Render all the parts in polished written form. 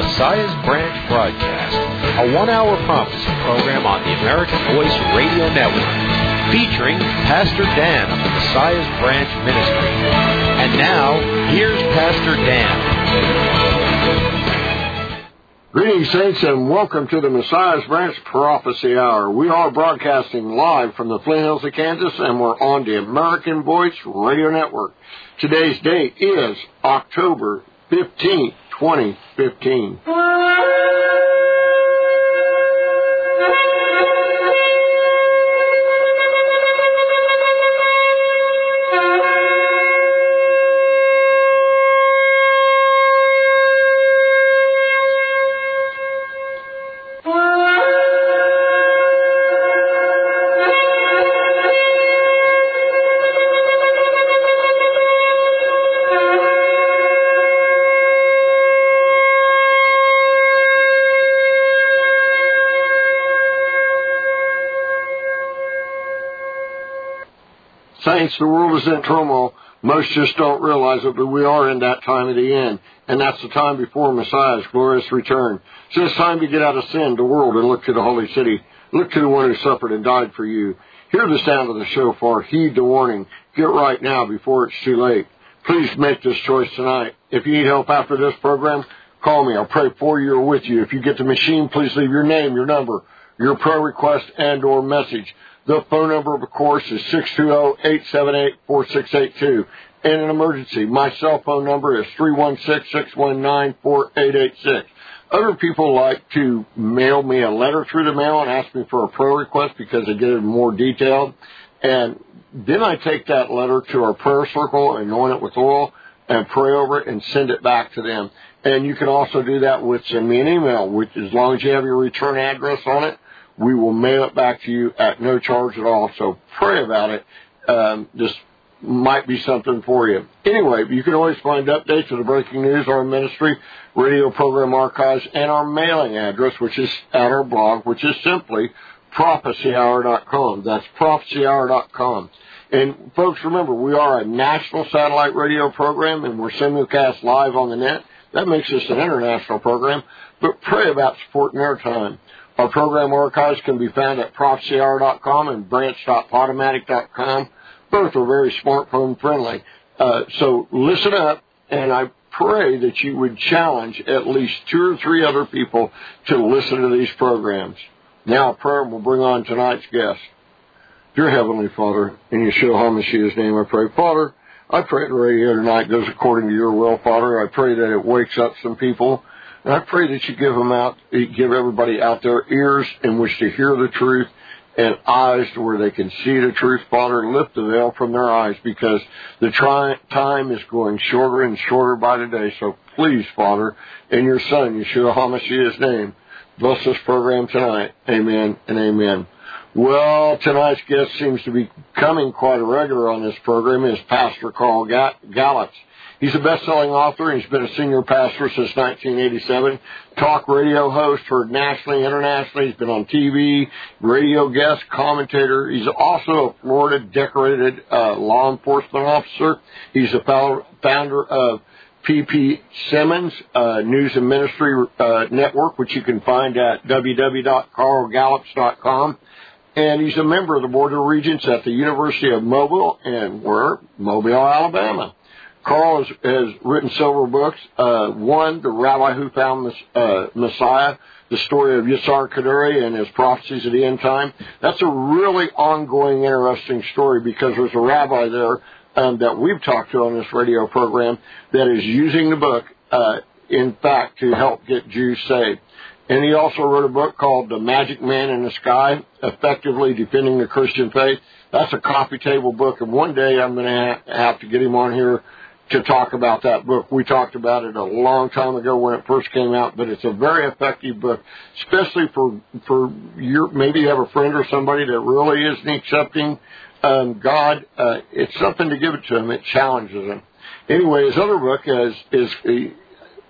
Messiah's Branch broadcast, a one-hour prophecy program on the American Voice Radio Network, featuring Pastor Dan of the Messiah's Branch Ministry. And now, here's Pastor Dan. Greetings, saints, and welcome to the Messiah's Branch Prophecy Hour. We are broadcasting live from the Flint Hills of Kansas, and we're on the American Voice Radio Network. Today's date is October 15th, 2015. Saints, the world is in turmoil. Most just don't realize it, but we are in that time of the end. And that's the time before Messiah's glorious return. So it's time to get out of sin, the world, and look to the holy city. Look to the one who suffered and died for you. Hear the sound of the shofar. Heed the warning. Get right now before it's too late. Please make this choice tonight. If you need help after this program, call me. I'll pray for you or with you. If you get the machine, please leave your name, your number, your prayer request, and or message. The phone number, of course, is 620-878-4682. In an emergency, my cell phone number is 316-619-4886. Other people like to mail me a letter through the mail and ask me for a prayer request because they get it more detailed. And then I take that letter to our prayer circle, anoint it with oil, and pray over it and send it back to them. And you can also do that with send me an email, which as long as you have your return address on it, we will mail it back to you at no charge at all. So pray about it. This might be something for you. Anyway, you can always find updates of the breaking news, our ministry, radio program archives, and our mailing address, which is at our blog, which is simply prophecyhour.com. That's prophecyhour.com. And folks, remember, we are a national satellite radio program, and we're simulcast live on the net. That makes us an international program. But pray about supporting our time. Our program archives can be found at prophecyhour.com and branch.podomatic.com. Both are very smartphone friendly. So listen up, and I pray that you would challenge at least 2 or 3 other people to listen to these programs. Now, prayer will bring on tonight's guest. Dear Heavenly Father, in Yeshua HaMashiach's name I pray. Father, I pray the radio tonight goes according to your will, Father. I pray that it wakes up some people. And I pray that you give everybody out there ears in which to hear the truth and eyes to where they can see the truth. Father, lift the veil from their eyes because the time is going shorter and shorter by the day. So please, Father, in your Son, Yeshua HaMashiach's name, bless this program tonight. Amen and amen. Well, tonight's guest seems to be becoming quite a regular on this program is Pastor Carl Galatz. He's a best-selling author, and he's been a senior pastor since 1987. Talk radio host, heard nationally, internationally. He's been on TV, radio guest, commentator. He's also a Florida decorated law enforcement officer. He's the founder of P.P. Simmons News and Ministry Network, which you can find at www.carlgalatz.com. And he's a member of the Board of Regents at the University of Mobile, and we're Mobile, Alabama. Carl has written several books. One, The Rabbi Who Found Messiah, the story of Yissar Kaduri and his prophecies of the end time. That's a really ongoing, interesting story because there's a rabbi there that we've talked to on this radio program that is using the book, in fact, to help get Jews saved. And he also wrote a book called The Magic Man in the Sky, Effectively Defending the Christian Faith. That's a coffee table book, and one day I'm going to have to get him on here to talk about that book. We talked about it a long time ago when it first came out, but it's a very effective book, especially for your, maybe you have a friend or somebody that really isn't accepting God. It's something to give it to them. It challenges them. Anyway, his other book is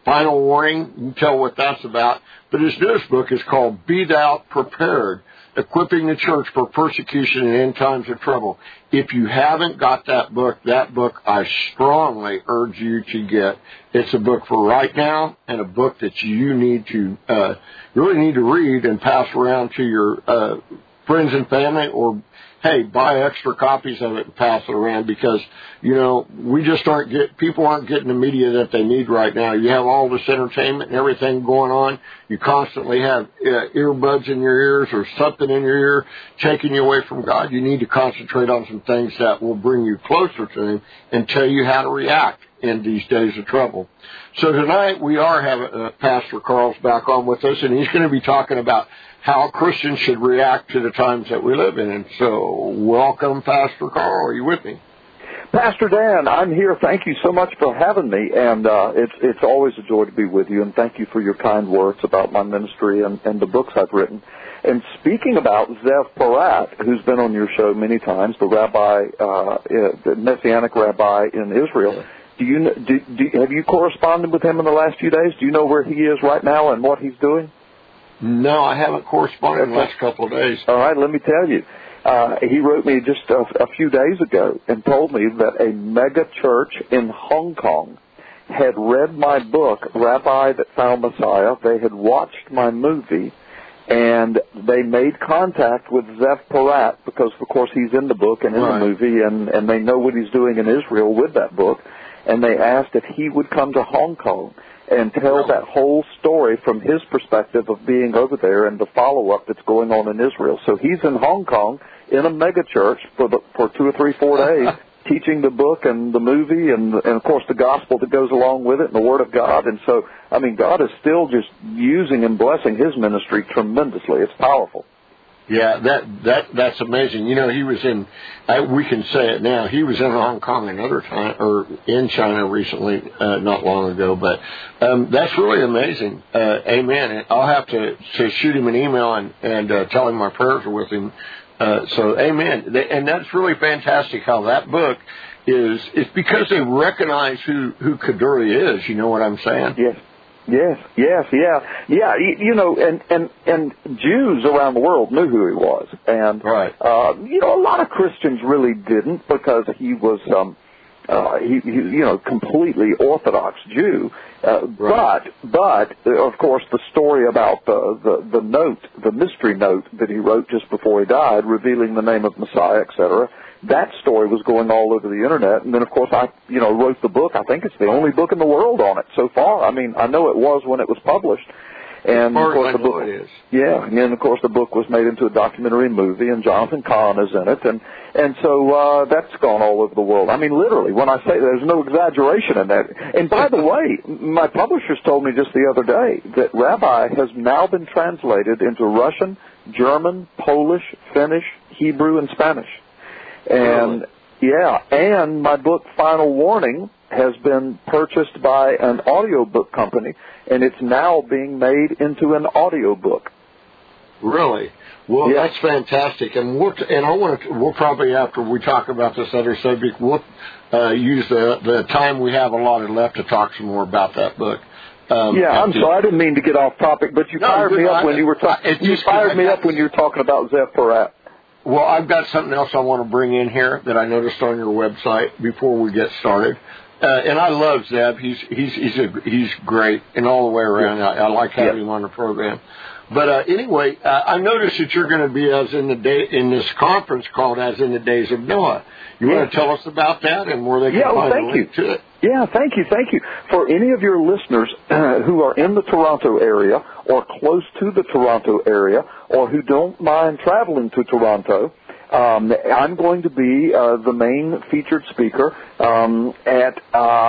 Final Warning. You can tell what that's about. But his newest book is called Be Thou Prepared, Equipping the Church for Persecution and End Times of Trouble. If you haven't got that book I strongly urge you to get. It's a book for right now and a book that you need to really need to read and pass around to your friends and family, or hey, buy extra copies of it and pass it around, because, you know, people aren't getting the media that they need right now. You have all this entertainment and everything going on. You constantly have earbuds in your ears or something in your ear taking you away from God. You need to concentrate on some things that will bring you closer to Him and tell you how to react in these days of trouble. So tonight we are having Pastor Carl's back on with us, and he's going to be talking about how Christians should react to the times that we live in. And so, welcome, Pastor Carl. Are you with me? Pastor Dan, I'm here. Thank you so much for having me, and it's always a joy to be with you, and thank you for your kind words about my ministry and the books I've written. And speaking about Zev Porat, who's been on your show many times, the the Messianic rabbi in Israel, have you corresponded with him in the last few days? Do you know where he is right now and what he's doing? No, I haven't corresponded in the last couple of days. All right, let me tell you. He wrote me just a few days ago and told me that a mega church in Hong Kong had read my book, Rabbi That Found Messiah. They had watched my movie, and they made contact with Zev Porat because, of course, he's in the book and in the movie, and they know what he's doing in Israel with that book. And they asked if he would come to Hong Kong and tell that whole story from his perspective of being over there and the follow-up that's going on in Israel. So he's in Hong Kong in a mega church for 2 or 3, 4 days, teaching the book and the movie and, of course, the gospel that goes along with it and the Word of God. And so, I mean, God is still just using and blessing His ministry tremendously. It's powerful. Yeah, that's amazing. You know, he was we can say it now, he was in Hong Kong another time, or in China recently, not long ago, but that's really amazing. Amen. I'll have to shoot him an email and tell him my prayers are with him. So, amen. And that's really fantastic how that book it's because they recognize who Kaduri is, you know what I'm saying? Yes. Yeah. You know, and Jews around the world knew who he was, and you know, a lot of Christians really didn't, because he was completely Orthodox Jew. But of course, the story about the note, the mystery note that he wrote just before he died, revealing the name of Messiah, etc. That story was going all over the internet, and then of course I, wrote the book. I think it's the only book in the world on it so far. I mean, I know it was when it was published, and of course the book is. Yeah, and then of course the book was made into a documentary movie, and Jonathan Cahn is in it, and so that's gone all over the world. I mean, literally, when I say there's no exaggeration in that. And by the way, my publishers told me just the other day that Rabbi has now been translated into Russian, German, Polish, Finnish, Hebrew, and Spanish. And and my book Final Warning has been purchased by an audiobook company, and it's now being made into an audiobook. Really? Well, that's fantastic. And we'll probably, after we talk about this other subject, we'll use the time we have allotted left to talk some more about that book. I'm sorry, I didn't mean to get off topic, but you fired me up when you were talking. You fired me up when you were talking about Zev Porat. Well, I've got something else I want to bring in here that I noticed on your website before we get started. And I love Zeb. He's great in all the way around. Yeah. I like having him on the program. But anyway, I noticed that you're going to be in this conference called As in the Days of Noah. You want to tell us about that and where they can find a link to it? Yeah, thank you. For any of your listeners who are in the Toronto area or close to the Toronto area, or who don't mind traveling to Toronto, I'm going to be the main featured speaker at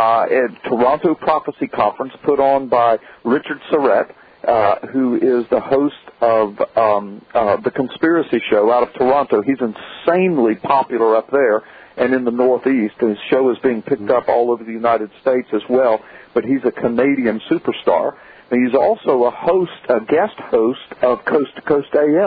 Toronto Prophecy Conference put on by Richard Surrett, who is the host of the Conspiracy Show out of Toronto. He's insanely popular up there and in the Northeast. His show is being picked up all over the United States as well, but he's a Canadian superstar. And he's also a guest host of Coast to Coast AM,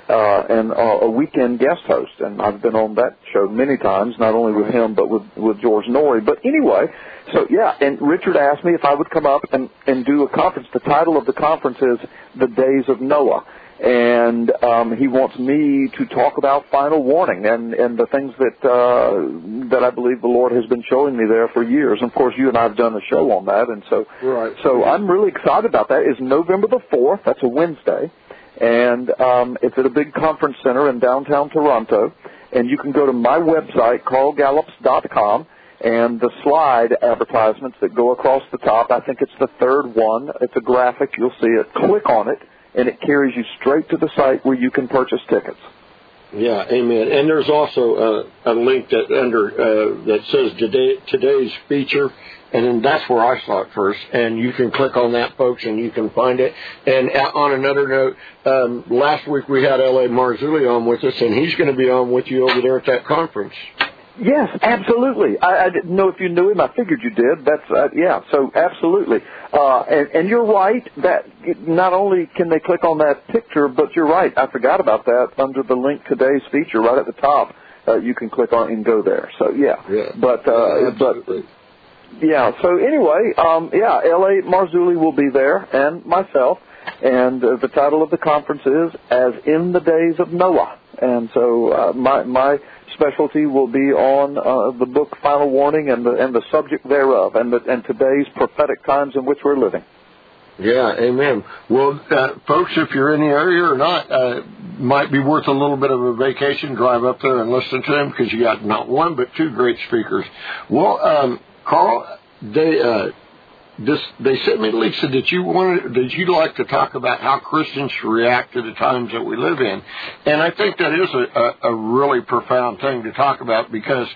and a weekend guest host. And I've been on that show many times, not only with him but with George Norrie. But anyway, so yeah, and Richard asked me if I would come up and do a conference. The title of the conference is The Days of Noah. And he wants me to talk about final warning and the things that I believe the Lord has been showing me there for years. And of course, you and I have done a show on that, and so right. So I'm really excited about that. It's November the 4th. That's a Wednesday, and it's at a big conference center in downtown Toronto. And you can go to my website, carlgallops.com, and the slide advertisements that go across the top. I think it's the third one. It's a graphic. You'll see it. Click on it, and it carries you straight to the site where you can purchase tickets. Yeah, amen. And there's also a link that says today's feature, and then that's where I saw it first. And you can click on that, folks, and you can find it. And on another note, last week we had L.A. Marzulli on with us, and he's going to be on with you over there at that conference. Yes, absolutely. I didn't know if you knew him. I figured you did. That's yeah. So absolutely. And you're right that not only can they click on that picture, but you're right. I forgot about that. Under the link today's feature, right at the top, you can click on and go there. So yeah. But yeah. So anyway, L.A. Marzulli will be there, and myself. And the title of the conference is As in the Days of Noah. And so my specialty will be on the book Final Warning and the subject thereof, and today's prophetic times in which we're living. Yeah, amen. Well, folks, if you're in the area or not, might be worth a little bit of a vacation. Drive up there and listen to them, because you got not one but two great speakers. Well, Carl, they sent me, Lisa, that you'd like to talk about how Christians should react to the times that we live in. And I think that is a really profound thing to talk about, because,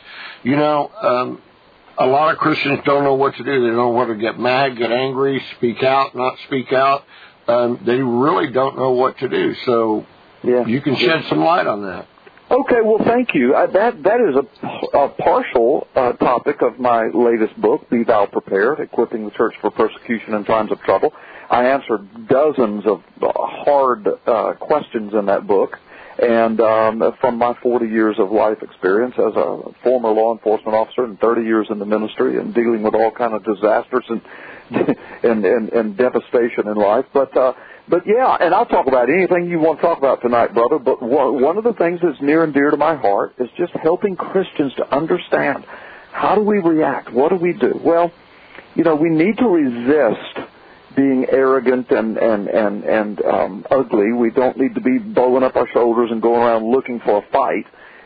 a lot of Christians don't know what to do. They don't know whether to get mad, get angry, speak out, not speak out. They really don't know what to do. So you can shed some light on that. Okay, well, thank you. That is a partial topic of my latest book, Be Thou Prepared, Equipping the Church for Persecution in Times of Trouble. I answered dozens of hard questions in that book, and from my 40 years of life experience as a former law enforcement officer and 30 years in the ministry and dealing with all kind of disasters and devastation in life. But yeah, and I'll talk about anything you want to talk about tonight, brother. But one of the things that's near and dear to my heart is just helping Christians to understand, how do we react? What do we do? Well, we need to resist being arrogant and ugly. We don't need to be bowing up our shoulders and going around looking for a fight.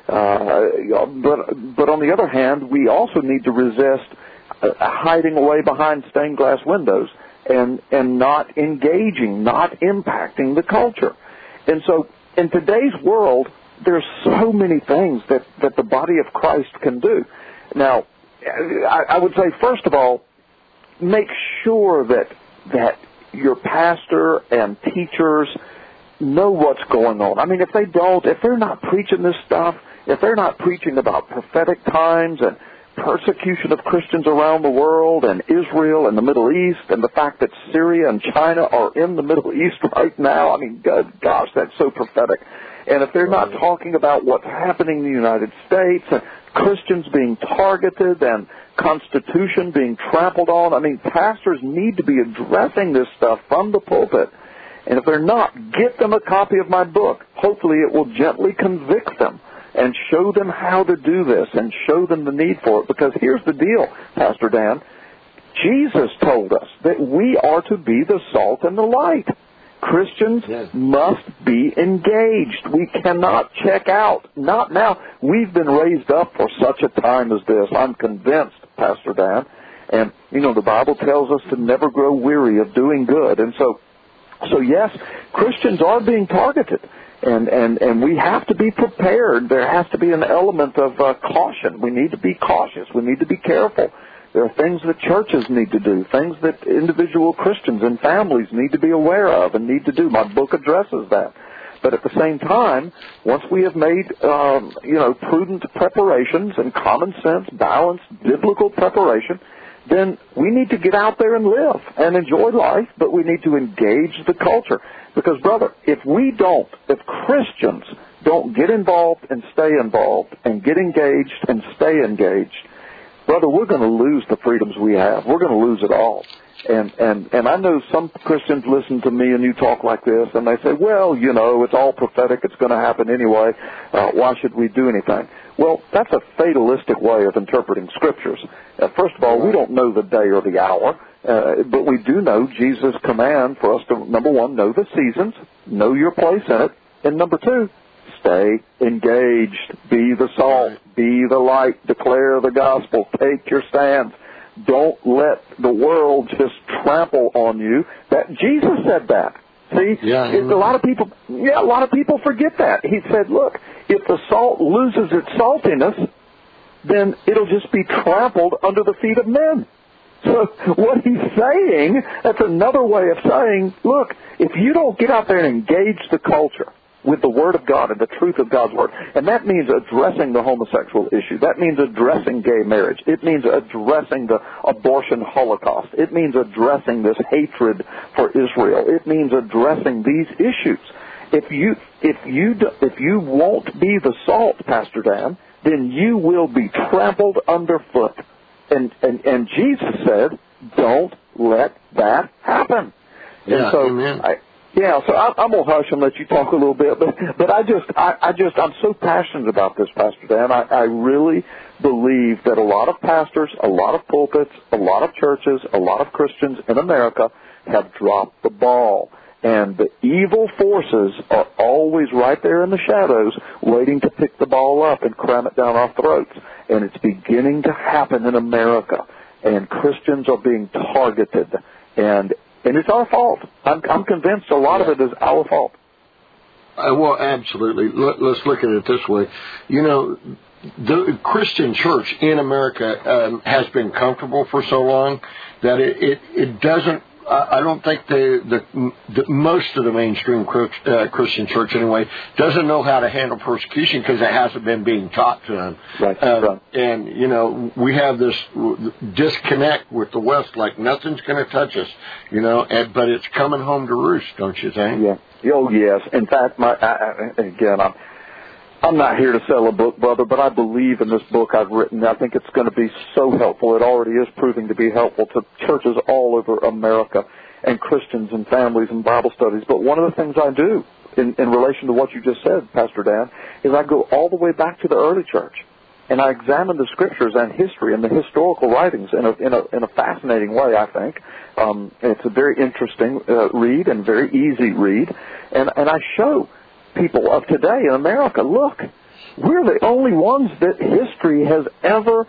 But on the other hand, we also need to resist hiding away behind stained glass windows and not engaging, not impacting the culture. And so in today's world, there's so many things that the body of Christ can do. Now, I would say, first of all, make sure that your pastor and teachers know what's going on. I mean, if they're not preaching this stuff, if they're not preaching about prophetic times and persecution of Christians around the world, and Israel and the Middle East, and the fact that Syria and China are in the Middle East right now, I mean, gosh, that's so prophetic. And if they're not talking about what's happening in the United States, and Christians being targeted, and Constitution being trampled on, I mean, pastors need to be addressing this stuff from the pulpit. And if they're not, get them a copy of my book. Hopefully it will gently convict them and show them how to do this and show them the need for it. Because here's the deal, Pastor Dan. Jesus told us that we are to be the salt and the light. Christians must be engaged. We cannot check out. Not now. We've been raised up for such a time as this. I'm convinced, Pastor Dan. And, the Bible tells us to never grow weary of doing good. And so yes, Christians are being targeted. And we have to be prepared. There has to be an element of caution. We need to be cautious. We need to be careful. There are things that churches need to do, things that individual Christians and families need to be aware of and need to do. My book addresses that. But at the same time, once we have made, prudent preparations and common sense, balanced, biblical preparation, then we need to get out there and live and enjoy life, but we need to engage the culture. Because, brother, if Christians don't get involved and stay involved and get engaged and stay engaged, brother, we're going to lose the freedoms we have. We're going to lose it all. And I know some Christians listen to me and you talk like this, and they say, well, it's all prophetic. It's going to happen anyway. Why should we do anything? Well, that's a fatalistic way of interpreting Scriptures. First of all, we don't know the day or the hour, but we do know Jesus' command for us to, number one, know the seasons, know your place in it, and number two, stay engaged, be the salt, be the light, declare the gospel, take your stands. Don't let the world just trample on you. That Jesus said that. See, a lot of people forget that. He said, look, if the salt loses its saltiness, then it'll just be trampled under the feet of men. So what he's saying, that's another way of saying, look, if you don't get out there and engage the culture with the Word of God and the truth of God's Word, and that means addressing the homosexual issue. That means addressing gay marriage. It means addressing the abortion holocaust. It means addressing this hatred for Israel. It means addressing these issues. If you won't be the salt, Pastor Dan, then you will be trampled underfoot. And Jesus said, don't let that happen. Yeah, and so amen. So I'm gonna hush and let you talk a little bit, but I'm so passionate about this, Pastor Dan. I really believe that a lot of pastors, a lot of pulpits, a lot of churches, a lot of Christians in America have dropped the ball. And the evil forces are always right there in the shadows waiting to pick the ball up and cram it down our throats. And it's beginning to happen in America. And Christians are being targeted. And it's our fault. I'm convinced a lot of it is our fault. Well, absolutely. Let's look at it this way. The Christian church in America has been comfortable for so long that it doesn't. I don't think the most of the mainstream Christian church anyway doesn't know how to handle persecution because it hasn't been being taught to them. Right. And we have this disconnect with the West, like nothing's going to touch us, but it's coming home to roost, don't you think? Yeah. Oh yes. In fact, I'm not here to sell a book, brother, but I believe in this book I've written. I think it's going to be so helpful. It already is proving to be helpful to churches all over America and Christians and families and Bible studies. But one of the things I do in relation to what you just said, Pastor Dan, is I go all the way back to the early church. And I examine the Scriptures and history and the historical writings in a fascinating way, I think. It's a very interesting read and very easy read. And I show people of today in America, look, we're the only ones that history has ever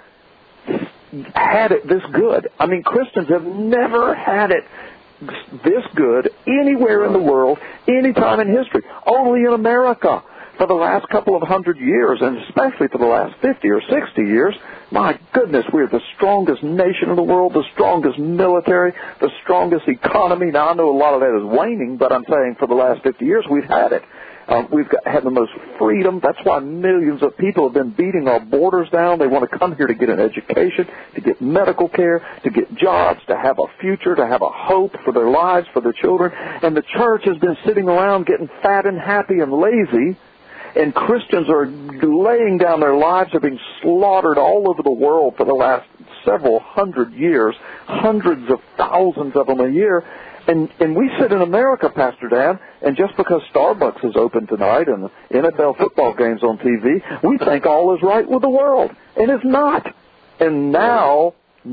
had it this good. I mean, Christians have never had it this good anywhere in the world, any time in history. Only in America for the last couple of 100 years, and especially for the last 50 or 60 years. My goodness, we're the strongest nation in the world, the strongest military, the strongest economy. Now, I know a lot of that is waning, but I'm saying for the last 50 years we've had it. We've had the most freedom. That's why millions of people have been beating our borders down. They want to come here to get an education, to get medical care, to get jobs, to have a future, to have a hope for their lives, for their children. And the church has been sitting around getting fat and happy and lazy. And Christians are laying down their lives, are being slaughtered all over the world for the last several hundred years, hundreds of thousands of them a year. And we sit in America, Pastor Dan, and just because Starbucks is open tonight and the NFL football game's on TV, we think all is right with the world. And it's not. And now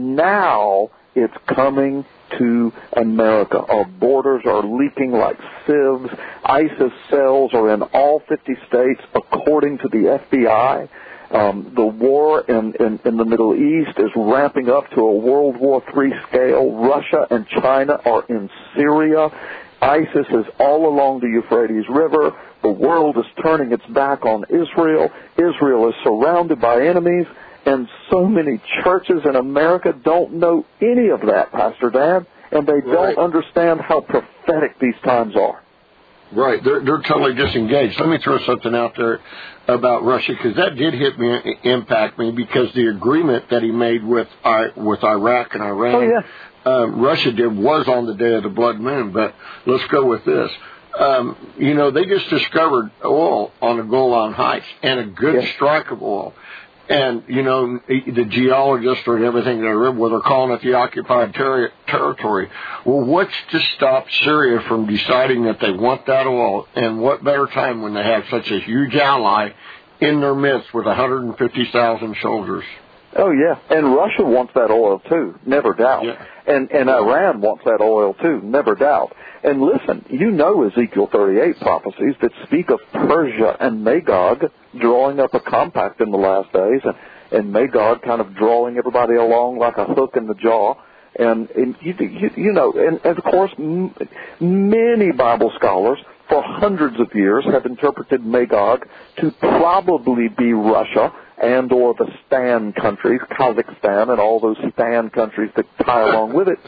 it's coming to America. Our borders are leaking like sieves. ISIS cells are in all 50 states, according to the FBI. The war in the Middle East is ramping up to a World War III scale. Russia and China are in Syria. ISIS is all along the Euphrates River. The world is turning its back on Israel. Israel is surrounded by enemies. And so many churches in America don't know any of that, Pastor Dan, and they don't understand how prophetic these times are. Right. They're totally disengaged. Let me throw something out there about Russia, because that did impact me, because the agreement that he made with Iraq and Iran, Russia was on the day of the blood moon. But let's go with this. They just discovered oil on the Golan Heights, and a good strike of oil. And, the geologists and everything, they're calling it the occupied territory. Well, what's to stop Syria from deciding that they want that oil? And what better time when they have such a huge ally in their midst with 150,000 soldiers? Oh, yeah. And Russia wants that oil, too, never doubt. Yeah. And Iran wants that oil, too, never doubt. And listen, Ezekiel 38 prophecies that speak of Persia and Magog drawing up a compact in the last days, and Magog kind of drawing everybody along like a hook in the jaw. And of course, many Bible scholars for hundreds of years have interpreted Magog to probably be Russia and or the Stan countries, Kazakhstan and all those Stan countries that tie along with it.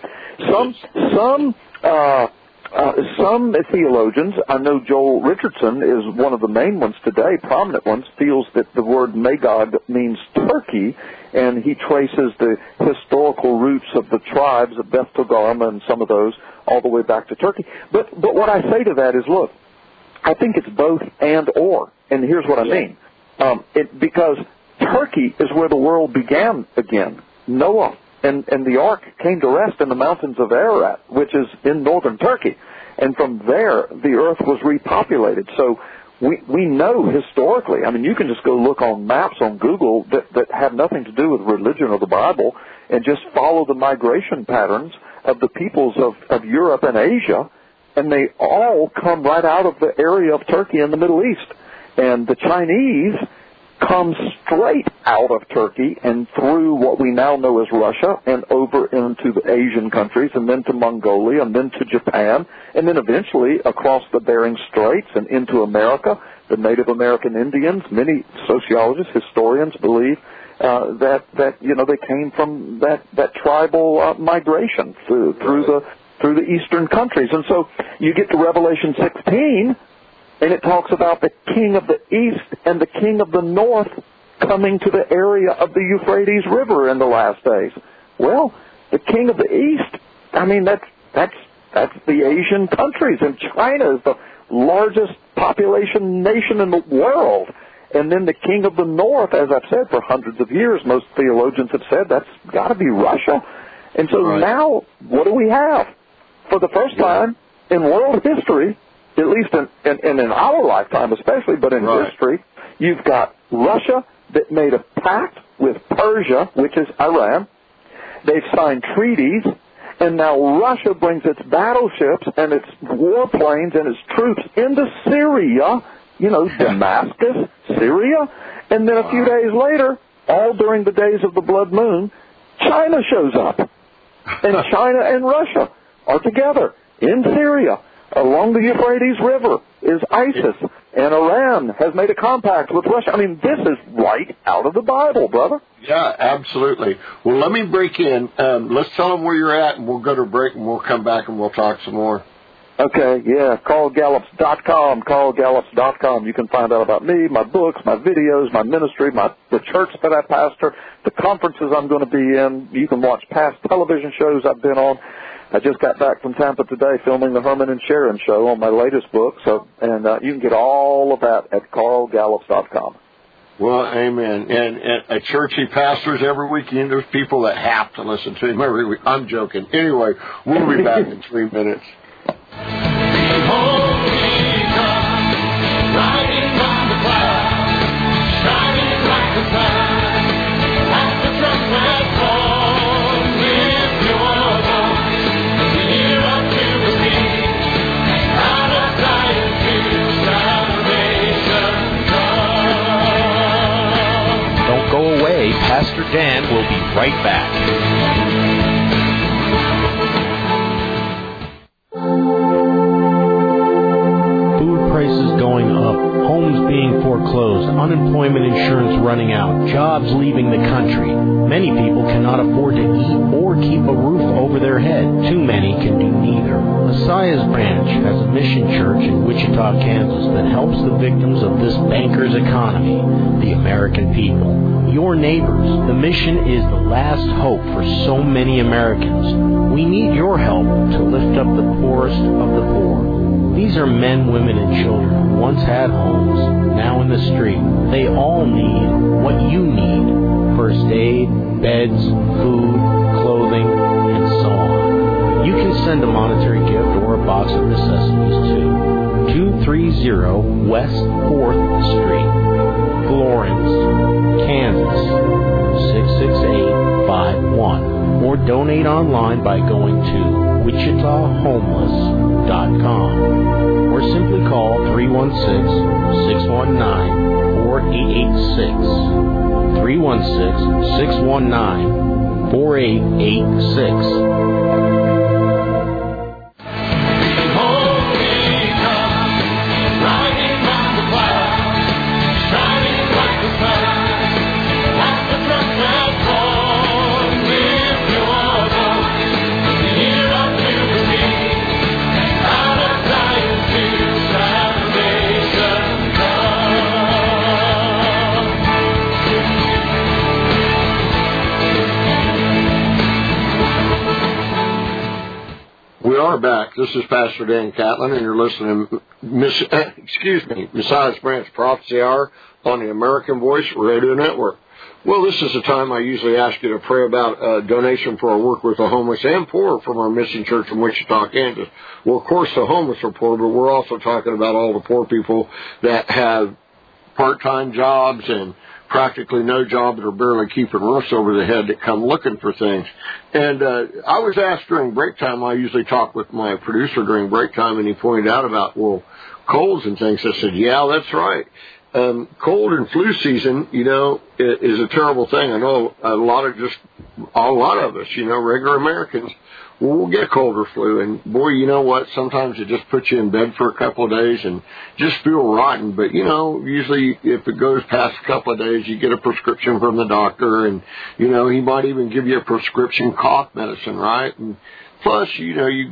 Some theologians, I know Joel Richardson is one of the main ones today, prominent ones, feels that the word Magog means Turkey, and he traces the historical roots of the tribes of Beth Togarmah and some of those all the way back to Turkey. But what I say to that is, look, I think it's both and or, and here's what I mean. Because Turkey is where the world began again. Noah and the ark came to rest in the mountains of Ararat, which is in northern Turkey. And from there, the earth was repopulated. So we know historically, you can just go look on maps on Google that have nothing to do with religion or the Bible, and just follow the migration patterns of the peoples of Europe and Asia, and they all come right out of the area of Turkey in the Middle East. And the Chinese come straight out of Turkey and through what we now know as Russia and over into the Asian countries, and then to Mongolia, and then to Japan, and then eventually across the Bering Straits and into America. The Native American Indians, many sociologists, historians believe that they came from that tribal migration through the eastern countries. And so you get to Revelation 16, and it talks about the king of the east and the king of the north coming to the area of the Euphrates River in the last days. Well, the king of the east, that's the Asian countries, and China is the largest population nation in the world. And then the king of the north, as I've said for hundreds of years, most theologians have said that's got to be Russia. And so now, what do we have? For the first time in world history, at least in our lifetime especially, but in history, you've got Russia that made a pact with Persia, which is Iran. They've signed treaties, and now Russia brings its battleships and its warplanes and its troops into Syria, Damascus, Syria, and then a few days later, all during the days of the blood moon, China shows up. And China and Russia are together in Syria. Along the Euphrates River is ISIS, and Iran has made a compact with Russia. This is right out of the Bible, brother. Yeah, absolutely. Well, let me break in. Let's tell them where you're at, and we'll go to break, and we'll come back, and we'll talk some more. Okay, yeah, carlgallups.com, carlgallups.com. You can find out about me, my books, my videos, my ministry, the church that I pastor, the conferences I'm going to be in. You can watch past television shows I've been on. I just got back from Tampa today filming the Herman and Sharon show on my latest book. And you can get all of that at carlgallups.com. Well, amen. And at church he pastors every weekend. There's people that have to listen to him every week. I'm joking. Anyway, we'll be back in 3 minutes. Behold, he comes, riding on the clouds, shining like the sun. As the trumpet calls, lift your voice, hear unto the King, out of Zion to salvation come. Don't go away. Pastor Dan will be right back. Prices going up, homes being foreclosed, unemployment insurance running out, jobs leaving the country. Many people cannot afford to eat or keep a roof over their head. Too many can do neither. Messiah's Branch has a mission church in which Wichita, Kansas that helps the victims of this banker's economy, the American people, your neighbors. The mission is the last hope for so many Americans. We need your help to lift up the poorest of the poor. These are men, women, and children who once had homes, now in the street. They all need what you need: first aid, beds, food, clothing, and so on. You can send a monetary gift or a box of necessities to 230 West 4th Street, Florence, Kansas, 66851, or donate online by going to WichitaHomeless.com, or simply call 316-619-4886, 316-619-4886. We are back. This is Pastor Dan Catlin, and you're listening to Messiah's Branch Prophecy Hour on the American Voice Radio Network. Well, this is the time I usually ask you to pray about a donation for our work with the homeless and poor from our mission church in Wichita, Kansas. Well, of course, the homeless are poor, but we're also talking about all the poor people that have part-time jobs and practically no job that are barely keeping roofs over the head that come looking for things. And I was asked during break time, I usually talk with my producer during break time, and he pointed out about, well, colds and things. I said, yeah, that's right. Cold and flu season, is a terrible thing. I know a lot of us, regular Americans, we'll get cold or flu. And boy, you know what? Sometimes it just puts you in bed for a couple of days and just feel rotten. But, usually if it goes past a couple of days, you get a prescription from the doctor, and, he might even give you a prescription cough medicine, right? And plus, we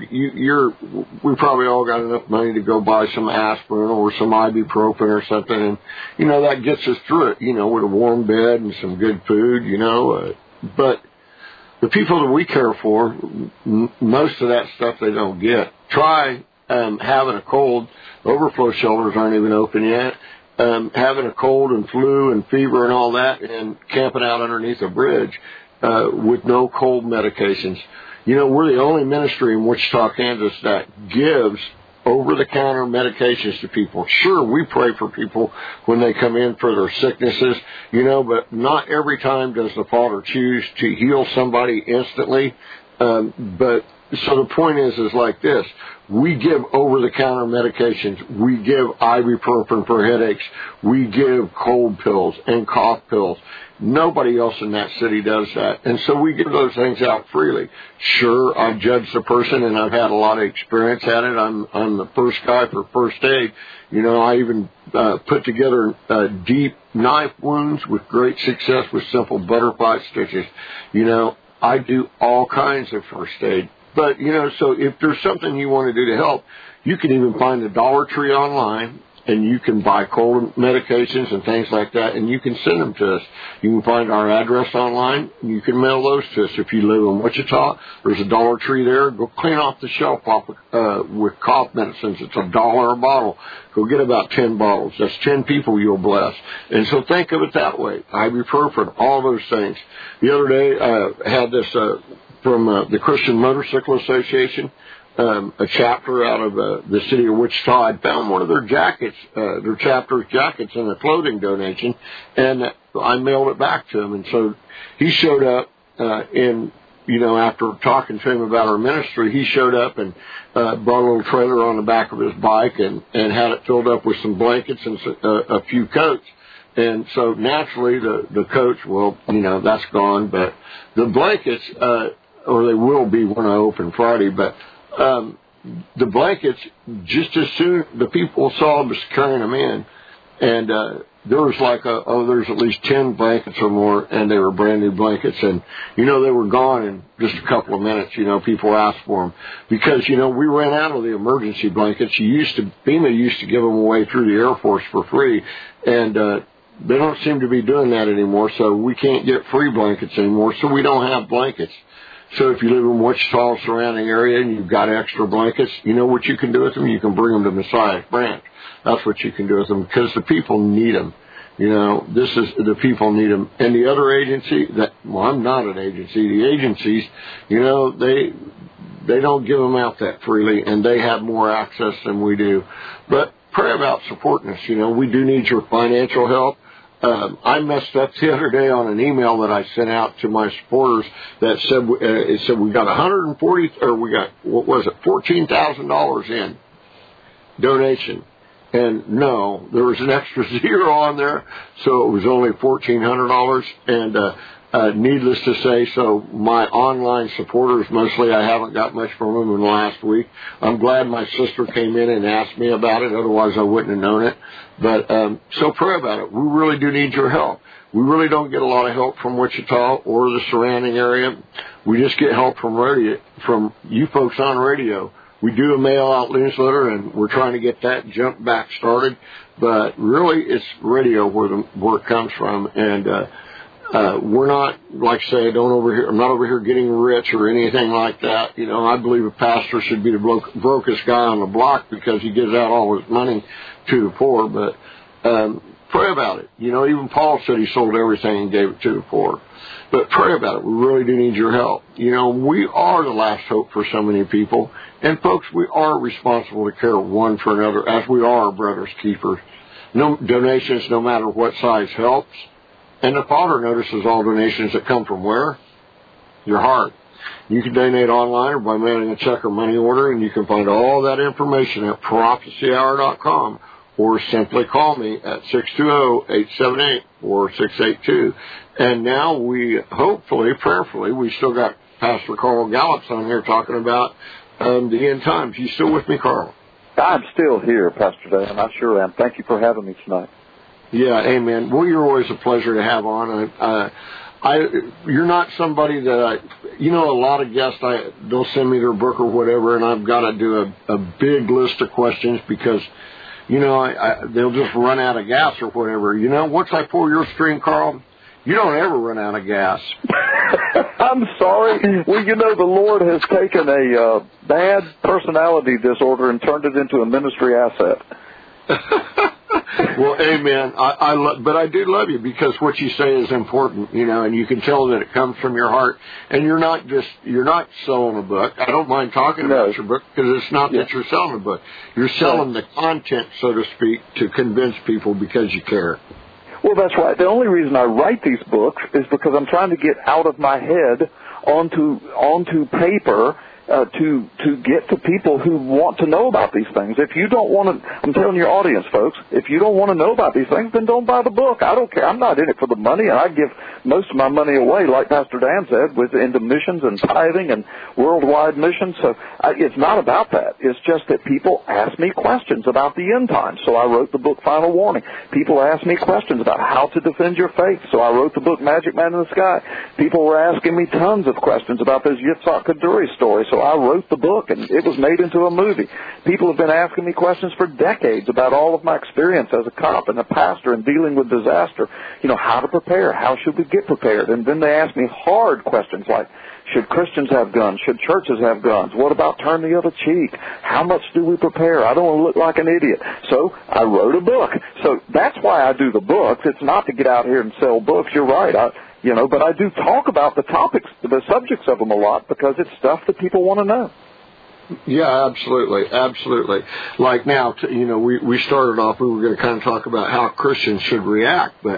probably all got enough money to go buy some aspirin or some ibuprofen or something, and, that gets us through it, with a warm bed and some good food, but the people that we care for, most of that stuff they don't get. Try having a cold. Overflow shelters aren't even open yet. Having a cold and flu and fever and all that, and camping out underneath a bridge with no cold medications. We're the only ministry in Wichita, Kansas that gives over-the-counter medications to people. Sure, we pray for people when they come in for their sicknesses, but not every time does the Father choose to heal somebody instantly. But so the point is like this. We give over-the-counter medications. We give ibuprofen for headaches. We give cold pills and cough pills. Nobody else in that city does that. And so we give those things out freely. Sure, I judge the person, and I've had a lot of experience at it. I'm the first guy for first aid. I even put together deep knife wounds with great success with simple butterfly stitches. I do all kinds of first aid. But, so if there's something you want to do to help, you can even find the Dollar Tree online, and you can buy cold medications and things like that, and you can send them to us. You can find our address online, and you can mail those to us. If you live in Wichita, there's a Dollar Tree there. Go clean off the shelf with cough medicines. It's $1 a bottle. Go get about 10 bottles. That's 10 people you'll bless. And so think of it that way. Ibuprofen, all those things. The other day, I had this from the Christian Motorcycle Association, a chapter out of the city of Wichita. I found one of their jackets, their chapter's jackets in a clothing donation, and I mailed it back to him. And so he showed up after talking to him about our ministry, he showed up and brought a little trailer on the back of his bike and had it filled up with some blankets and a few coats. And so naturally the coats, that's gone, but the blankets, or they will be when I open Friday, but the blankets, just as soon the people saw us carrying them in, and there was there's at least 10 blankets or more, and they were brand new blankets, and, they were gone in just a couple of minutes. People asked for them because, we ran out of the emergency blankets. FEMA used to give them away through the Air Force for free, and, they don't seem to be doing that anymore, so we can't get free blankets anymore, so we don't have blankets. So if you live in Wichita surrounding area and you've got extra blankets, you know what you can do with them? You can bring them to Messiah Branch. That's what you can do with them because the people need them. The people need them. And the other agency, I'm not an agency. The agencies, they don't give them out that freely, and they have more access than we do. But pray about supporting us. We do need your financial help. I messed up the other day on an email that I sent out to my supporters that said we got $14,000 in donation, and no, there was an extra zero on there, so it was only $1,400. And needless to say, so my online supporters, mostly I haven't got much from them in the last week. I'm glad my sister came in and asked me about it, otherwise I wouldn't have known it. But so pray about it. We really do need your help. We really don't get a lot of help from Wichita or the surrounding area. We just get help from you folks on radio. We do a mail-out newsletter, and we're trying to get that jump back started. But really, it's radio where it comes from, and we're not, like I say, I'm not over here getting rich or anything like that. I believe a pastor should be the brokest guy on the block because he gives out all his money to the poor. But pray about it. Even Paul said he sold everything and gave it to the poor. But pray about it. We really do need your help. We are the last hope for so many people. And, folks, we are responsible to care one for another as we are our brother's keepers. No donations, no matter what size, helps. And the Father notices all donations that come from where? Your heart. You can donate online or by mailing a check or money order, and you can find all that information at prophecyhour.com or simply call me at 620-878-4682. And now prayerfully, we still got Pastor Carl Gallups on here talking about the end times. You still with me, Carl? I'm still here, Pastor Dan. I sure am. Thank you for having me tonight. Yeah, amen. Well, you're always a pleasure to have on. You're not somebody that a lot of guests, they'll send me their book or whatever, and I've got to do a big list of questions because, they'll just run out of gas or whatever. Once I pull your string, Carl, you don't ever run out of gas. I'm sorry. Well, the Lord has taken a bad personality disorder and turned it into a ministry asset. Well, amen. But I do love you because what you say is important, and you can tell that it comes from your heart. And you're not selling a book. I don't mind talking about your book because it's not that you're selling a book. You're selling the content, so to speak, to convince people because you care. Well, that's right. The only reason I write these books is because I'm trying to get out of my head onto paper to get to people who want to know about these things. If you don't want to, I'm telling your audience, folks, if you don't want to know about these things, then don't buy the book. I don't care. I'm not in it for the money, and I give most of my money away, like Pastor Dan said, into missions and tithing and worldwide missions. So it's not about that. It's just that people ask me questions about the end times. So I wrote the book Final Warning. People ask me questions about how to defend your faith. So I wrote the book Magic Man in the Sky. People were asking me tons of questions about this Yitzhak Kaduri story. So I wrote the book, and it was made into a movie. People have been asking me questions for decades about all of my experience as a cop and a pastor and dealing with disaster. How to prepare, how should we get prepared? And then they ask me hard questions like, should Christians have guns? Should churches have guns? What about turn the other cheek? How much do we prepare? I don't want to look like an idiot. So I wrote a book. So that's why I do the books. It's not to get out here and sell books. You're right. But I do talk about the topics, the subjects of them a lot because it's stuff that people want to know. Yeah, absolutely, absolutely. Like now, we started off, we were going to kind of talk about how Christians should react, but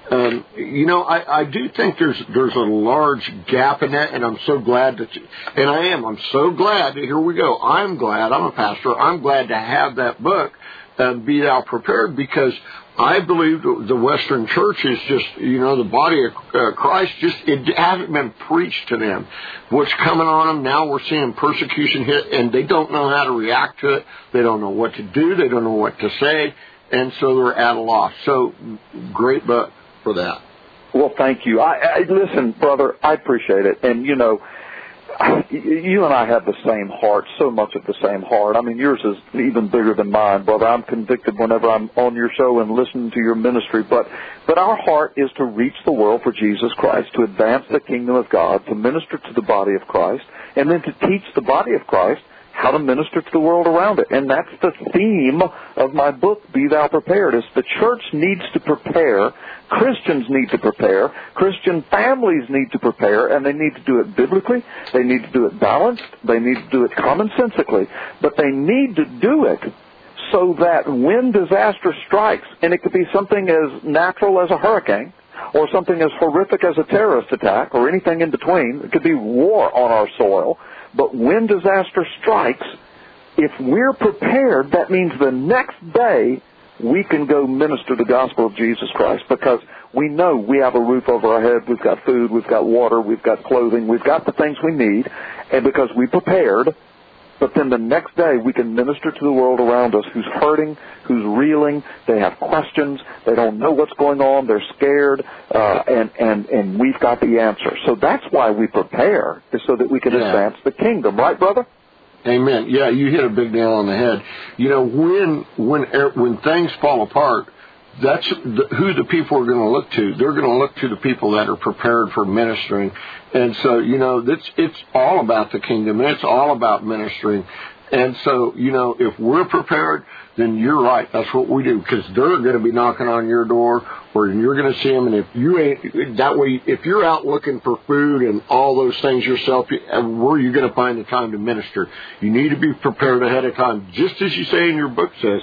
I do think there's a large gap in that, and I'm so glad I'm so glad that, here we go, I'm a pastor, I'm glad to have that book, Be Thou Prepared, because I believe the Western church is just, the body of Christ, it hasn't been preached to them. What's coming on them, now we're seeing persecution hit, and they don't know how to react to it. They don't know what to do. They don't know what to say. and so they're at a loss. So great book for that. Well, thank you. Listen, brother, I appreciate it. And, you know, you and I have the same heart, so much of the same heart. I mean, yours is even bigger than mine, brother. I'm convicted whenever I'm on your show and listening to your ministry. But our heart is to reach the world for Jesus Christ, to advance the kingdom of God, to minister to the body of Christ, and then to teach the body of Christ how to minister to the world around it. And that's the theme of my book, Be Thou Prepared, is the church needs to prepare, Christians need to prepare, Christian families need to prepare, and they need to do it biblically, they need to do it balanced, they need to do it commonsensically, but they need to do it so that when disaster strikes, and it could be something as natural as a hurricane, or something as horrific as a terrorist attack, or anything in between, it could be war on our soil, but when disaster strikes, if we're prepared, that means the next day we can go minister the gospel of Jesus Christ, because we know we have a roof over our head, we've got food, we've got water, we've got clothing, we've got the things we need, and because we prepared, but then the next day we can minister to the world around us who's hurting, who's reeling, they have questions, they don't know what's going on, they're scared, and we've got the answer. So that's why we prepare, is so that we can advance the kingdom. Right, brother? Amen. Yeah, you hit a big nail on the head. You know, when things fall apart, that's who the people are going to look to. They're going to look to the people that are prepared for ministering. And so, you know, it's all about the kingdom. It's all about ministering. And so, you know, if we're prepared, then you're right. That's what we do, because they're going to be knocking on your door, or you're going to see them. And if you ain't that way, if you're out looking for food and all those things yourself, where are you going to find the time to minister? You need to be prepared ahead of time, just as you say in your book says,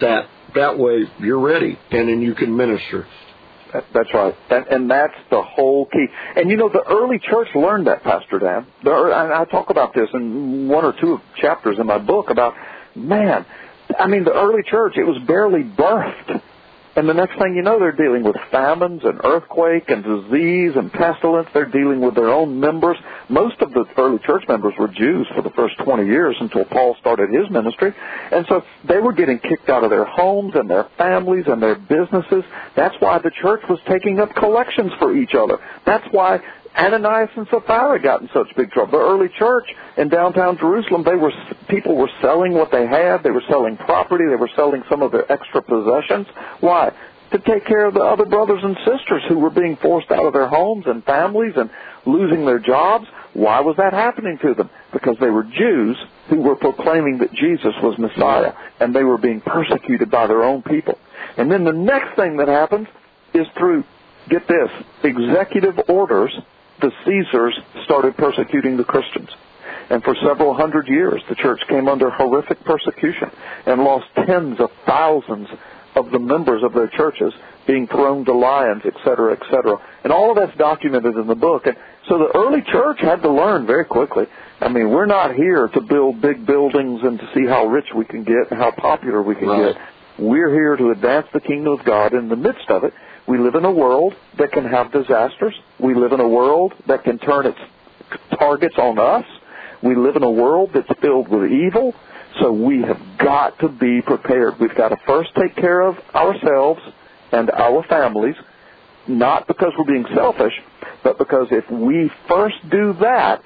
that way you're ready, and then you can minister. That's right. And that's the whole key. And, you know, the early church learned that, Pastor Dan. And I talk about this in one or two chapters in my book about, man, I mean, the early church, it was barely birthed. And the next thing you know, they're dealing with famines and earthquake and disease and pestilence. They're dealing with their own members. Most of the early church members were Jews for the first 20 years until Paul started his ministry. And so they were getting kicked out of their homes and their families and their businesses. That's why the church was taking up collections for each other. That's why Ananias and Sapphira got in such big trouble. The early church in downtown Jerusalem, people were selling what they had. They were selling property. They were selling some of their extra possessions. Why? To take care of the other brothers and sisters who were being forced out of their homes and families and losing their jobs. Why was that happening to them? Because they were Jews who were proclaiming that Jesus was Messiah, and they were being persecuted by their own people. And then the next thing that happens is through, get this, executive orders, the Caesars started persecuting the Christians. And for several hundred years, the church came under horrific persecution and lost tens of thousands of the members of their churches being thrown to lions, et cetera, et cetera. And all of that's documented in the book. And so the early church had to learn very quickly. I mean, we're not here to build big buildings and to see how rich we can get and how popular we can get. We're here to advance the kingdom of God. In the midst of it, we live in a world that can have disasters. We live in a world that can turn its targets on us. We live in a world that's filled with evil. So we have got to be prepared. We've got to first take care of ourselves and our families, not because we're being selfish, but because if we first do that,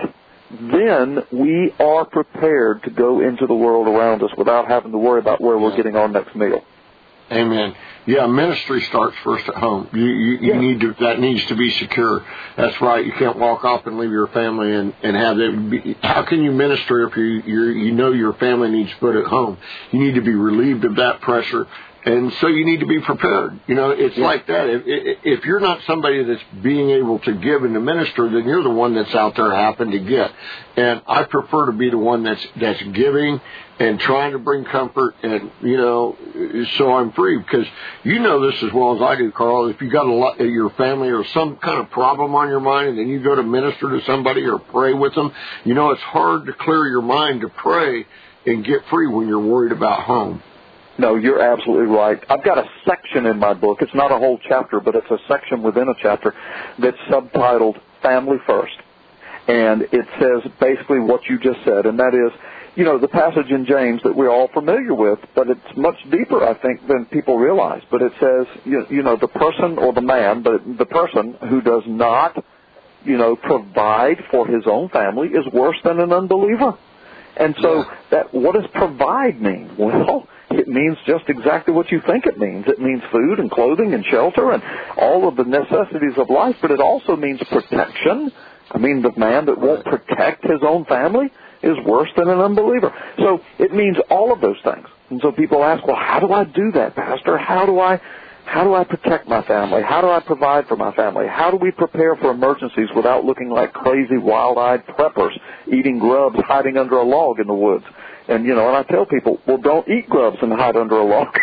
then we are prepared to go into the world around us without having to worry about where we're getting our next meal. Amen. Yeah, ministry starts first at home. You need to, that needs to be secure. That's right. You can't walk off and leave your family and have it be. How can you minister if you know your family needs food at home? You need to be relieved of that pressure. And so you need to be prepared. You know, it's like that. If you're not somebody that's being able to give and to minister, then you're the one that's out there having to get. And I prefer to be the one that's giving and trying to bring comfort, and, you know, so I'm free. Because you know this as well as I do, Carl. If you got your family or some kind of problem on your mind, and then you go to minister to somebody or pray with them, you know, it's hard to clear your mind to pray and get free when you're worried about home. No, you're absolutely right. I've got a section in my book. It's not a whole chapter, but it's a section within a chapter that's subtitled Family First. And it says basically what you just said, and that is, the passage in James that we're all familiar with, but it's much deeper, I think, than people realize. But it says, the person or the man, but the person who does not, provide for his own family is worse than an unbeliever. And so what does provide mean? Well, it means just exactly what you think it means. It means food and clothing and shelter and all of the necessities of life, but it also means protection. I mean, the man that won't protect his own family is worse than an unbeliever. So it means all of those things. And so people ask, well, how do I do that, Pastor? How do I protect my family? How do I provide for my family? How do we prepare for emergencies without looking like crazy, wild-eyed preppers eating grubs, hiding under a log in the woods? And, and I tell people, well, don't eat grubs and hide under a log.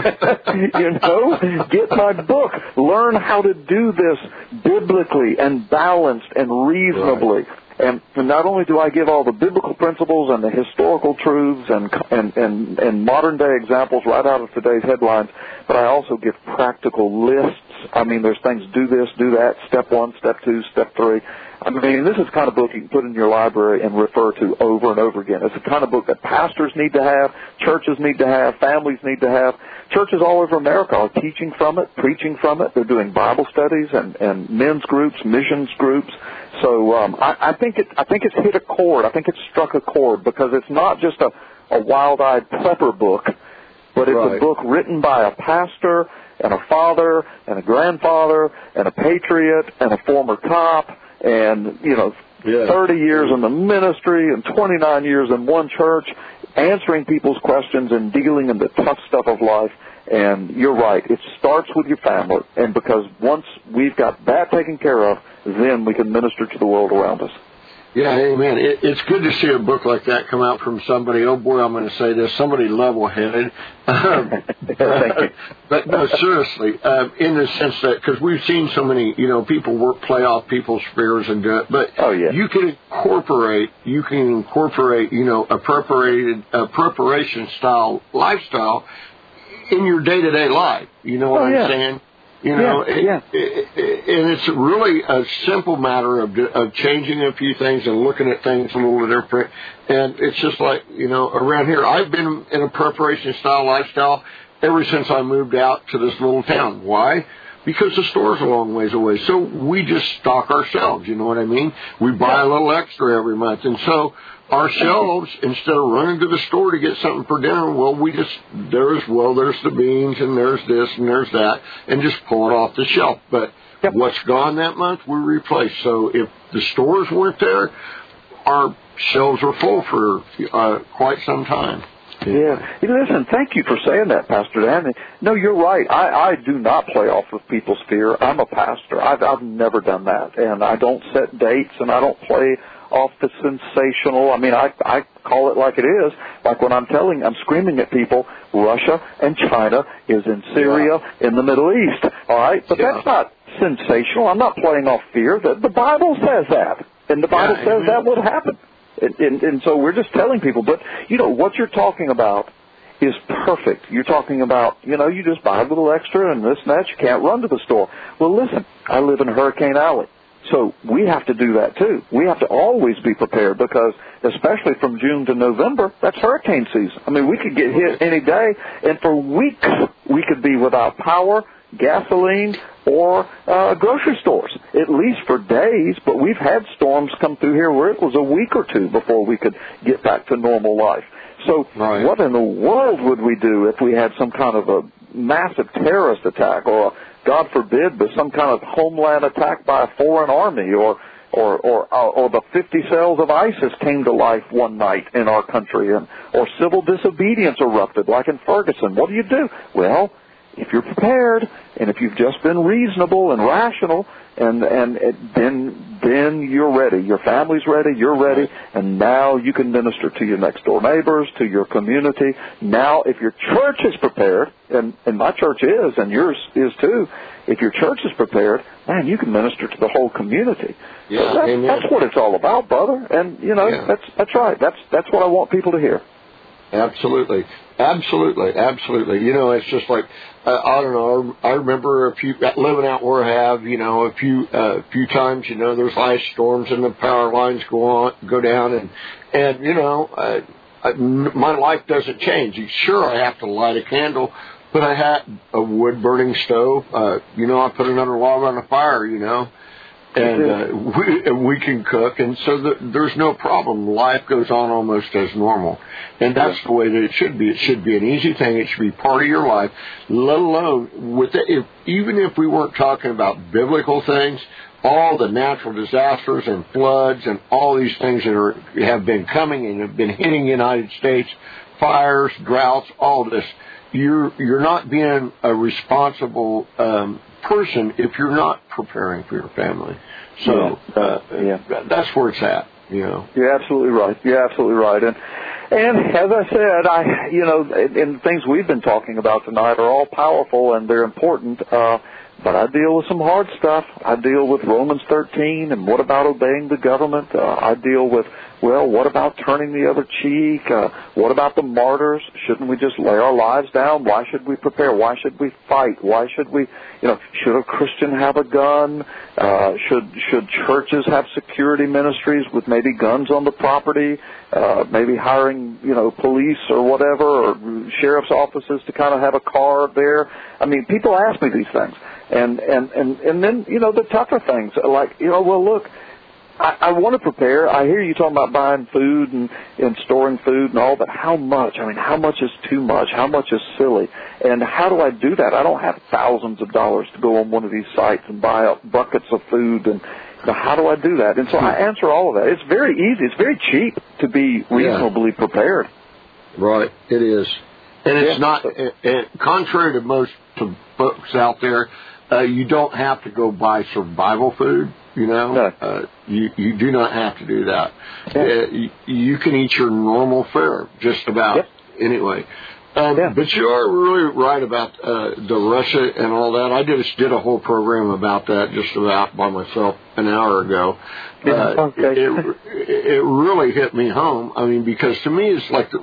Get my book. Learn how to do this biblically and balanced and reasonably. Right. And not only do I give all the biblical principles and the historical truths and modern day examples right out of today's headlines, but I also give practical lists. I mean, there's things, do this, do that, step 1, step 2, step 3. I mean, this is the kind of book you can put in your library and refer to over and over again. It's the kind of book that pastors need to have, churches need to have, families need to have. Churches all over America are teaching from it, preaching from it. They're doing Bible studies and men's groups, missions groups. So I think it's hit a chord. I think it's struck a chord because it's not just a wild-eyed prepper book, but it's a book written by a pastor and a father and a grandfather and a patriot and a former cop and, 30 years in the ministry and 29 years in one church, answering people's questions and dealing in the tough stuff of life. And you're right, it starts with your family. And because once we've got that taken care of, then we can minister to the world around us. Yeah, amen. It's good to see a book like that come out from somebody, oh boy, I'm going to say this, somebody level-headed. Thank you. But no, seriously, in the sense that, because we've seen so many, people work play off people's fears and do it, but you can incorporate, a preparation style lifestyle in your day-to-day life. You know what I'm saying? And it's really a simple matter of changing a few things and looking at things a little different. And it's just like, around here, I've been in a preparation style lifestyle ever since I moved out to this little town. Why? Because the store's a long ways away. So we just stock ourselves, you know what I mean? We buy a little extra every month. And so our shelves, instead of running to the store to get something for dinner, there's the beans and there's this and there's that, and just pull it off the shelf. But what's gone that month, we replace. So if the stores weren't there, our shelves are full for quite some time. Yeah. Listen, thank you for saying that, Pastor Dan. No, you're right. I do not play off of people's fear. I'm a pastor. I've never done that. And I don't set dates, and I don't play off the sensational. I mean, I call it like it is. Like when I'm screaming at people, Russia and China is in Syria in the Middle East. All right? But that's not sensational. I'm not playing off fear. The Bible says that. And the Bible says that would happen. And so we're just telling people. But, what you're talking about is perfect. You're talking about, you just buy a little extra and this and that. You can't run to the store. Well, listen, I live in Hurricane Alley. So we have to do that too. We have to always be prepared because, especially from June to November, that's hurricane season. I mean, we could get hit any day, and for weeks we could be without power, gasoline, or grocery stores, at least for days. But we've had storms come through here where it was a week or two before we could get back to normal life. So what in the world would we do if we had some kind of a massive terrorist attack or God forbid, but some kind of homeland attack by a foreign army, or the 50 cells of ISIS came to life one night in our country, or civil disobedience erupted, like in Ferguson? What do? Well, if you're prepared, and if you've just been reasonable and rational, and then you're ready. Your family's ready, you're ready, and now you can minister to your next door neighbors, to your community. Now, if your church is prepared, and my church is, and yours is too, if your church is prepared, man, you can minister to the whole community. Yeah, so that's what it's all about, brother. And that's right. That's what I want people to hear. Absolutely. It's just like, I don't know, I remember living out where I have, a few times, there's ice storms and the power lines go down, and my life doesn't change. Sure, I have to light a candle, but I had a wood-burning stove. I put another log on the fire, and we can cook, and so there's no problem. Life goes on almost as normal, and that's the way that it should be. It should be an easy thing. It should be part of your life, let alone with it. Even if we weren't talking about biblical things, all the natural disasters and floods and all these things that have been coming and have been hitting the United States, fires, droughts, all this, you're not being a responsible person if you're not preparing for your family. So that's where it's at. You're absolutely right. You're absolutely right. And as I said, and the things we've been talking about tonight are all powerful and they're important. But I deal with some hard stuff. I deal with Romans 13 and what about obeying the government? I deal with, what about turning the other cheek? What about the martyrs? Shouldn't we just lay our lives down? Why should we prepare? Why should we fight? Why should we, should a Christian have a gun? Should churches have security ministries with maybe guns on the property? Maybe hiring, police or whatever, or sheriff's offices to kind of have a car there. I mean, people ask me these things. And then, the tougher things, like, look, I want to prepare. I hear you talking about buying food and storing food and all, but how much? I mean, how much is too much? How much is silly? And how do I do that? I don't have thousands of dollars to go on one of these sites and buy up buckets of food. And how do I do that? And so I answer all of that. It's very easy. It's very cheap to be reasonably prepared. Right. It is. And it's not, contrary to most folks out there, you don't have to go buy survival food. No. You do not have to do that. You can eat your normal fare, just about, anyway. But you are really right about the Russia and all that. I just did a whole program about that just about by myself an hour ago. It really hit me home. I mean, because to me it's like,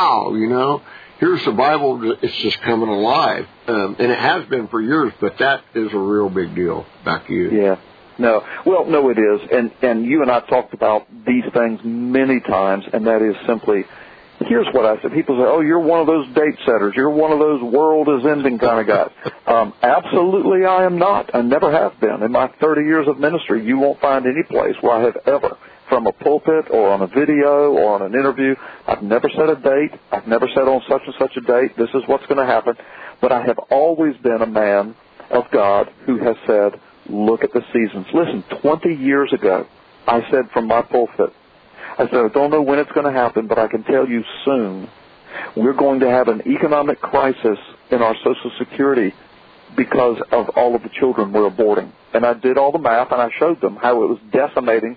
wow, here's the Bible. It's just coming alive. And it has been for years, but that is a real big deal. Back to you. Yeah. No. Well, no, it is. And you and I talked about these things many times, and that is simply, here's what I said. People say, oh, you're one of those date setters. You're one of those world is ending kind of guys. Absolutely I am not. I never have been. In my 30 years of ministry, you won't find any place where I have ever, from a pulpit or on a video or on an interview, I've never set a date. I've never said on such and such a date, this is what's going to happen. But I have always been a man of God who has said, look at the seasons. Listen, 20 years ago, I said from my pulpit, I said, I don't know when it's going to happen, but I can tell you soon, we're going to have an economic crisis in our Social Security because of all of the children we're aborting. And I did all the math, and I showed them how it was decimating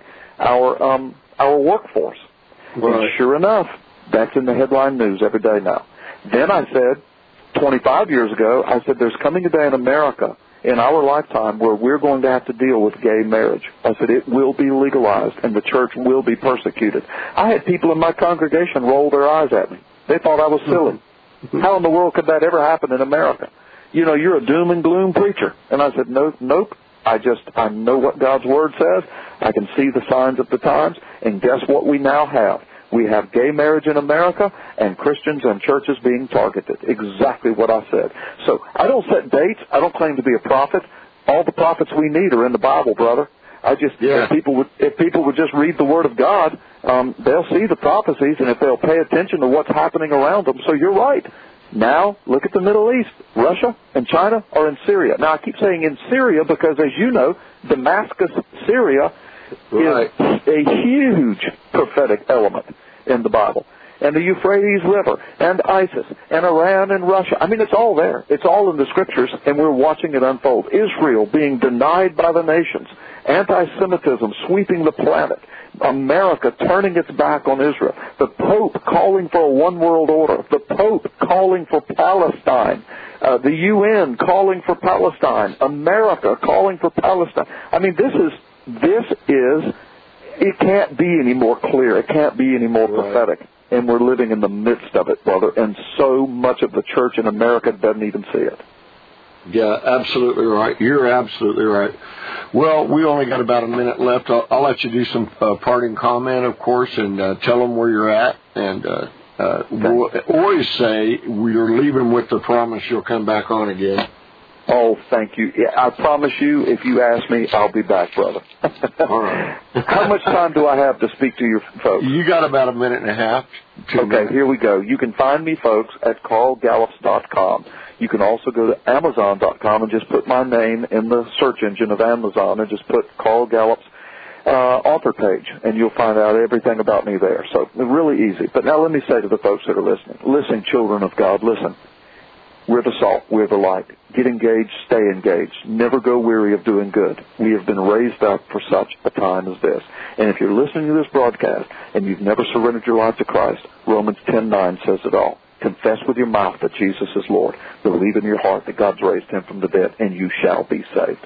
our workforce. Right. And sure enough, that's in the headline news every day now. Then I said, 25 years ago, I said, there's coming a day in America in our lifetime where we're going to have to deal with gay marriage. I said, it will be legalized and the church will be persecuted. I had people in my congregation roll their eyes at me. They thought I was silly. How in the world could that ever happen in America? You're a doom and gloom preacher. And I said, nope. I know what God's Word says. I can see the signs of the times. And guess what we now have? We have gay marriage in America and Christians and churches being targeted. Exactly what I said. So I don't set dates. I don't claim to be a prophet. All the prophets we need are in the Bible, brother. If people would just read the Word of God, they'll see the prophecies, and if they'll pay attention to what's happening around them. So you're right. Now, look at the Middle East. Russia and China are in Syria. Now, I keep saying in Syria because, as you know, Damascus, Syria, is a huge prophetic element in the Bible. And the Euphrates River, and ISIS, and Iran and Russia. I mean, it's all there. It's all in the Scriptures, and we're watching it unfold. Israel being denied by the nations. Anti-Semitism sweeping the planet. America turning its back on Israel. The Pope calling for a one-world order. The Pope calling for Palestine. The UN calling for Palestine. America calling for Palestine. I mean, it can't be any more clear. It can't be any more prophetic. And we're living in the midst of it, brother. And so much of the church in America doesn't even see it. Yeah, absolutely right. You're absolutely right. Well, we only got about a minute left. I'll let you do some parting comment, of course, and tell them where you're at and We'll always say we're leaving with the promise you'll come back on again. Oh, thank you. Yeah, I promise you, if you ask me, I'll be back, brother. All right. How much time do I have to speak to your folks? You got about a minute and a half. Okay, here we go. You can find me, folks, at carlgallops.com. You can also go to Amazon.com and just put my name in the search engine of Amazon and just put Carl Gallops author page, and you'll find out everything about me there. So really easy. But now let me say to the folks that are listening, listen, children of God, listen. We're the salt. We're the light. Get engaged. Stay engaged. Never go weary of doing good. We have been raised up for such a time as this. And if you're listening to this broadcast and you've never surrendered your life to Christ, Romans 10:9 says it all. Confess with your mouth that Jesus is Lord. Believe in your heart that God's raised him from the dead, and you shall be saved.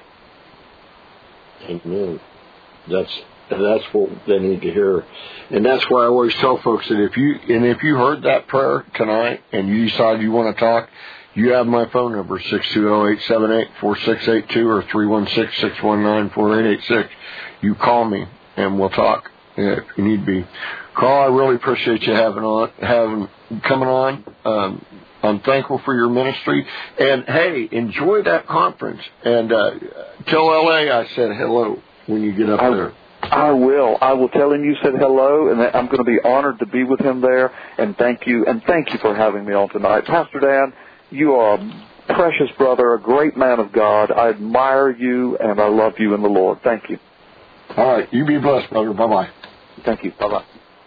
Amen. That's what they need to hear. And that's why I always tell folks that if you heard that prayer tonight and you decide you want to talk, you have my phone number, 620-878-4682 or 316-619-4886. You call me and we'll talk if you need be. Carl, I really appreciate you coming on. I'm thankful for your ministry. And, hey, enjoy that conference. And tell L.A. I said hello when you get up there. I will. I will tell him you said hello, and I'm going to be honored to be with him there. And thank you for having me on tonight. Pastor Dan, you are a precious brother, a great man of God. I admire you, and I love you in the Lord. Thank you. All right. You be blessed, brother. Bye-bye. Thank you. Bye-bye.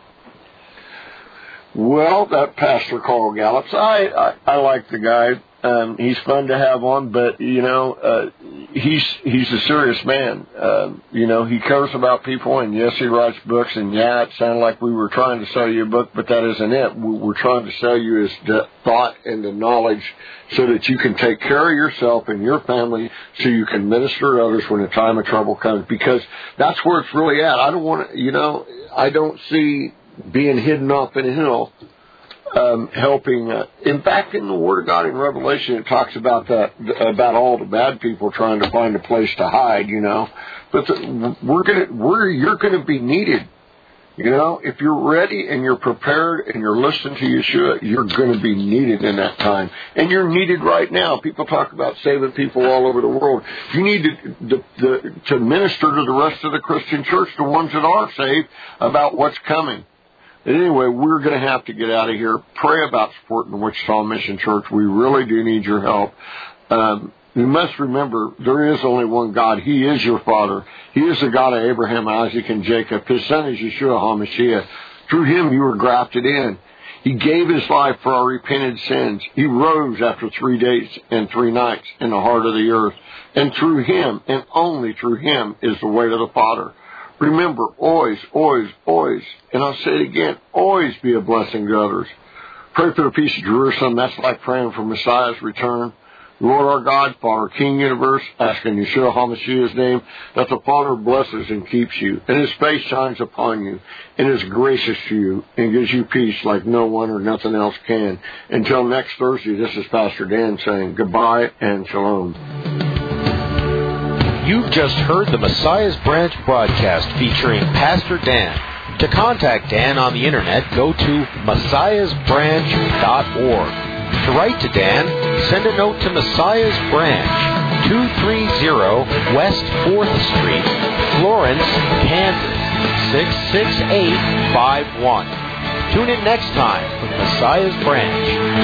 Well, that Pastor Carl Gallops, I like the guy. He's fun to have on, but he's a serious man. He cares about people, and yes, he writes books. And yeah, it sounded like we were trying to sell you a book, but that isn't it. We're trying to sell you his thought and the knowledge, so that you can take care of yourself and your family, so you can minister to others when a time of trouble comes. Because that's where it's really at. I don't want to, I don't see being hidden off in a hill. Helping. In fact, in the Word of God in Revelation, it talks about that, about all the bad people trying to find a place to hide. But you're gonna be needed. If you're ready and you're prepared and you're listening to Yeshua, you're going to be needed in that time, and you're needed right now. People talk about saving people all over the world. You need to minister to the rest of the Christian church, the ones that are saved, about what's coming. Anyway, we're going to have to get out of here. Pray about supporting the Wichita Mission Church. We really do need your help. You must remember, there is only one God. He is your Father. He is the God of Abraham, Isaac, and Jacob. His Son is Yeshua HaMashiach. Through him you were grafted in. He gave his life for our repented sins. He rose after 3 days and 3 nights in the heart of the earth. And through him, and only through him, is the way to the Father. Remember, always, always, always, and I'll say it again, always be a blessing to others. Pray for the peace of Jerusalem. That's like praying for Messiah's return. Lord our God, Father, King Universe, ask in Yeshua HaMashiach's name that the Father blesses and keeps you, and his face shines upon you, and is gracious to you, and gives you peace like no one or nothing else can. Until next Thursday, this is Pastor Dan saying goodbye and shalom. You've just heard the Messiah's Branch broadcast featuring Pastor Dan. To contact Dan on the internet, go to messiahsbranch.org. To write to Dan, send a note to Messiah's Branch, 230 West 4th Street, Florence, Kansas, 66851. Tune in next time for Messiah's Branch.